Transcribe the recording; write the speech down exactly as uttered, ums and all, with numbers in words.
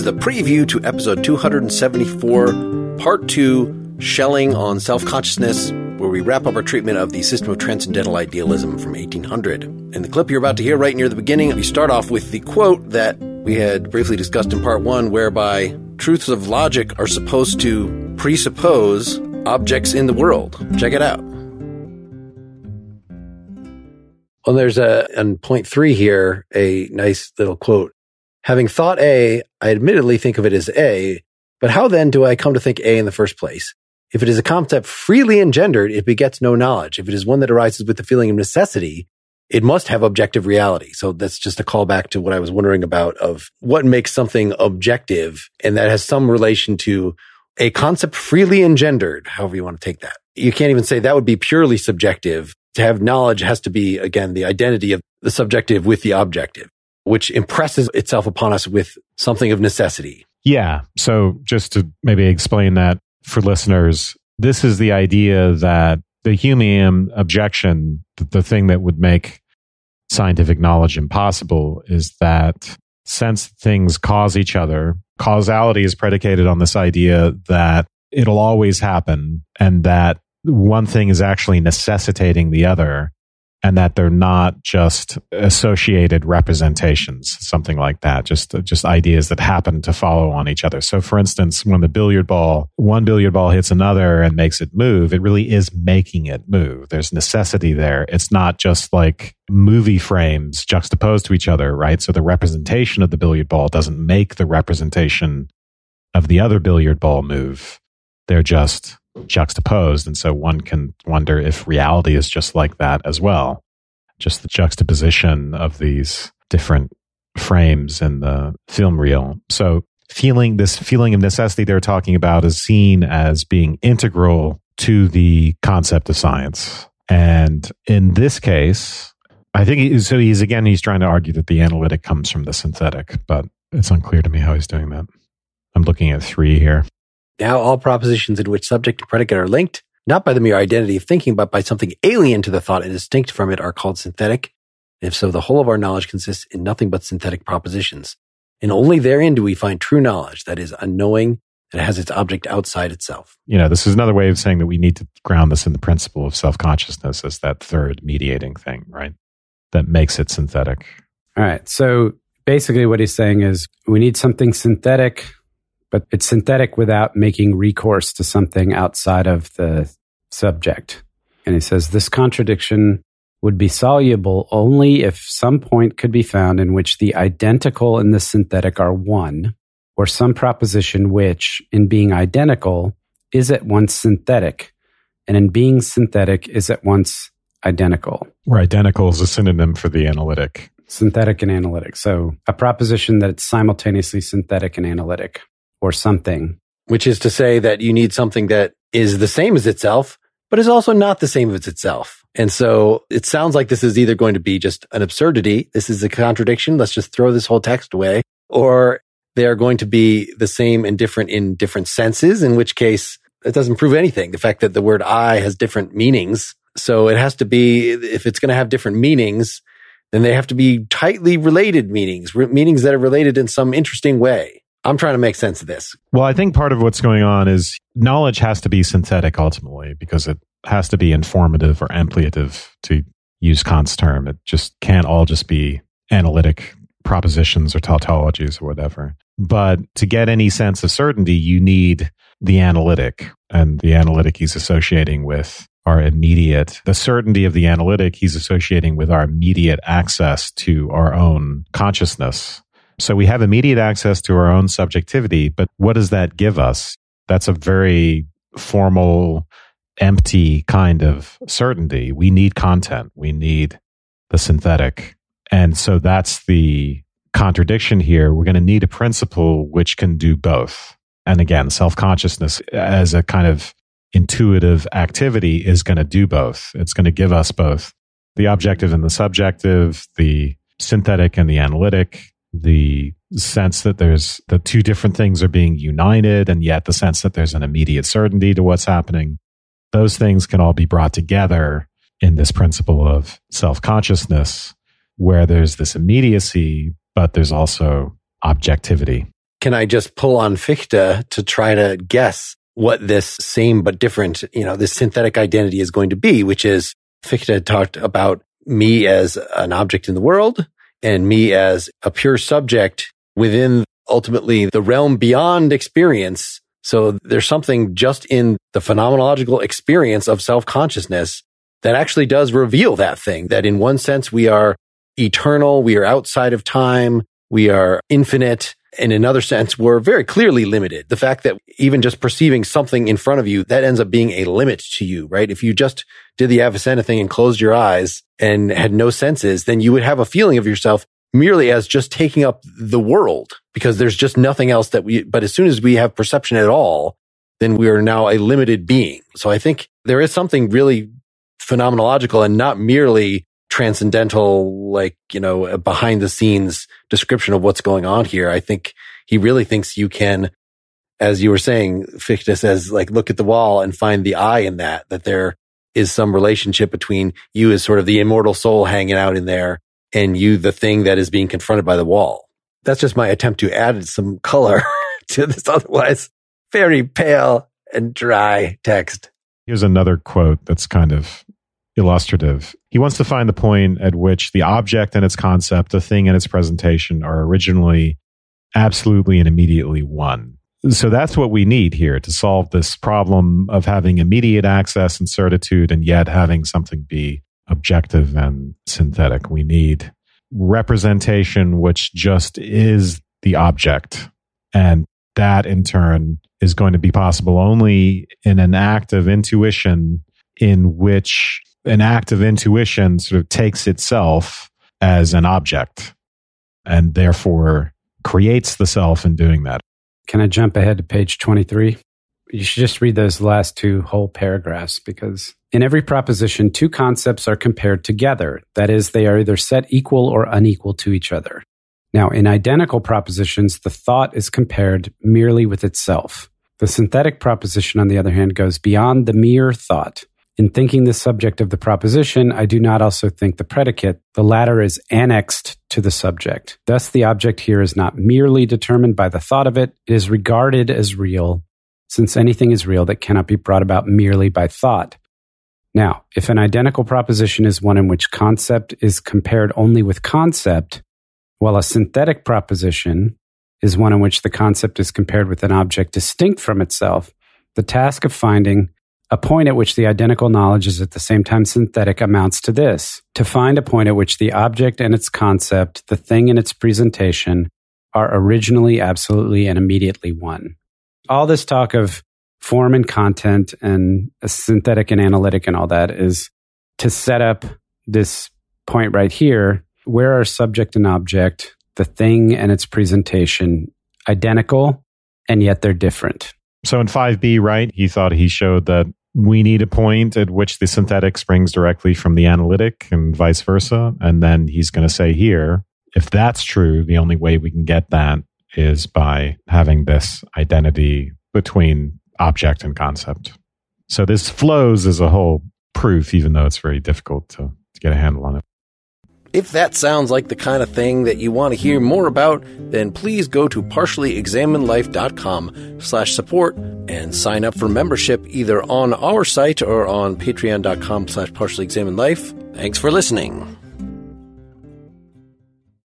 the preview to episode two seventy-four, part two, Shelling on Self-Consciousness, where we wrap up our treatment of the system of transcendental idealism from eighteen hundred. In the clip you're about to hear right near the beginning, we start off with the quote that we had briefly discussed in part one, whereby truths of logic are supposed to presuppose objects in the world. Check it out. Well, there's a, on point three here, a nice little quote. Having thought A, I admittedly think of it as A, but how then do I come to think A in the first place? If it is a concept freely engendered, it begets no knowledge. If it is one that arises with the feeling of necessity, it must have objective reality. So that's just a callback to what I was wondering about of what makes something objective, and that has some relation to a concept freely engendered, however you want to take that. You can't even say that would be purely subjective. To have knowledge has to be, again, the identity of the subjective with the objective, which impresses itself upon us with something of necessity. Yeah. So just to maybe explain that for listeners, this is the idea that the Humean objection, the thing that would make scientific knowledge impossible, is that since things cause each other, causality is predicated on this idea that it'll always happen and that one thing is actually necessitating the other, and that they're not just associated representations, something like that, just just ideas that happen to follow on each other. So for instance, when the billiard ball, one billiard ball hits another and makes it move, it really is making it move. There's necessity there. It's not just like movie frames juxtaposed to each other, right? So the representation of the billiard ball doesn't make the representation of the other billiard ball move. They're just juxtaposed. And so one can wonder if reality is just like that as well. Just the juxtaposition of these different frames in the film reel. So feeling this feeling of necessity they're talking about is seen as being integral to the concept of science. And in this case, I think he, so he's again, he's trying to argue that the analytic comes from the synthetic, but it's unclear to me how he's doing that. I'm looking at three here. Now, all propositions in which subject and predicate are linked, not by the mere identity of thinking, but by something alien to the thought and distinct from it, are called synthetic. And if so, the whole of our knowledge consists in nothing but synthetic propositions. And only therein do we find true knowledge, that is, a knowing that has its object outside itself. You know, this is another way of saying that we need to ground this in the principle of self-consciousness as that third mediating thing, right? That makes it synthetic. All right. So basically what he's saying is we need something synthetic, but it's synthetic without making recourse to something outside of the subject. And he says this contradiction would be soluble only if some point could be found in which the identical and the synthetic are one, or some proposition which, in being identical, is at once synthetic, and in being synthetic is at once identical. Where identical is a synonym for the analytic. Synthetic and analytic. So a proposition that it's simultaneously synthetic and analytic. Or something. Which is to say that you need something that is the same as itself, but is also not the same as itself. And so it sounds like this is either going to be just an absurdity, this is a contradiction, let's just throw this whole text away, or they are going to be the same and different in different senses, in which case it doesn't prove anything. The fact that the word I has different meanings. So it has to be, if it's going to have different meanings, then they have to be tightly related meanings, re- meanings that are related in some interesting way. I'm trying to make sense of this. Well, I think part of what's going on is knowledge has to be synthetic ultimately because it has to be informative or ampliative, to use Kant's term. It just can't all just be analytic propositions or tautologies or whatever. But to get any sense of certainty, you need the analytic, and the analytic he's associating with our immediate, the certainty of the analytic he's associating with our immediate access to our own consciousness. So we have immediate access to our own subjectivity, but what does that give us? That's a very formal, empty kind of certainty. We need content. We need the synthetic. And so that's the contradiction here. We're going to need a principle which can do both. And again, self-consciousness as a kind of intuitive activity is going to do both. It's going to give us both the objective and the subjective, the synthetic and the analytic, the sense that there's the two different things are being united, and yet the sense that there's an immediate certainty to what's happening. Those things can all be brought together in this principle of self-consciousness, where there's this immediacy, but there's also objectivity. can I just pull on Fichte to try to guess what this same but different, you know, this synthetic identity is going to be, which is Fichte talked about me as an object in the world and me as a pure subject within ultimately the realm beyond experience. So there's something just in the phenomenological experience of self-consciousness that actually does reveal that thing, that in one sense we are eternal, we are outside of time, we are infinite. And in another sense, we're very clearly limited. The fact that even just perceiving something in front of you, that ends up being a limit to you, right? If you just did the Avicenna thing and closed your eyes and had no senses, then you would have a feeling of yourself merely as just taking up the world, because there's just nothing else that we, but as soon as we have perception at all, then we are now a limited being. So I think there is something really phenomenological and not merely transcendental, like, you know, a behind the scenes description of what's going on here. I think he really thinks you can, as you were saying, Fichte says, like, look at the wall and find the I in that, that there is some relationship between you as sort of the immortal soul hanging out in there and you, the thing that is being confronted by the wall. That's just my attempt to add some color to this otherwise very pale and dry text. Here's another quote that's kind of illustrative. He wants to find the point at which the object and its concept, the thing and its presentation, are originally absolutely and immediately one. So that's what we need here to solve this problem of having immediate access and certitude and yet having something be objective and synthetic. We need representation which just is the object. And that in turn is going to be possible only in an act of intuition in which an act of intuition sort of takes itself as an object and therefore creates the self in doing that. Can I jump ahead to page twenty-three? You should just read those last two whole paragraphs, because in every proposition, two concepts are compared together. That is, they are either set equal or unequal to each other. Now, in identical propositions, the thought is compared merely with itself. The synthetic proposition, on the other hand, goes beyond the mere thought. In thinking the subject of the proposition, I do not also think the predicate. The latter is annexed to the subject. Thus, the object here is not merely determined by the thought of it. It is regarded as real, since anything is real that cannot be brought about merely by thought. Now, if an identical proposition is one in which concept is compared only with concept, while a synthetic proposition is one in which the concept is compared with an object distinct from itself, the task of finding a point at which the identical knowledge is at the same time synthetic amounts to this: to find a point at which the object and its concept, the thing and its presentation, are originally, absolutely, and immediately one. All this talk of form and content and synthetic and analytic and all that is to set up this point right here. Where are subject and object, the thing and its presentation, identical, and yet they're different? So in five B, right, he thought he showed that we need a point at which the synthetic springs directly from the analytic and vice versa. And then he's going to say here, if that's true, the only way we can get that is by having this identity between object and concept. So this flows as a whole proof, even though it's very difficult to, to get a handle on it. If that sounds like the kind of thing that you want to hear more about, then please go to partially examined life dot com slash support and sign up for membership either on our site or on patreon dot com slash partially examined life. Thanks for listening.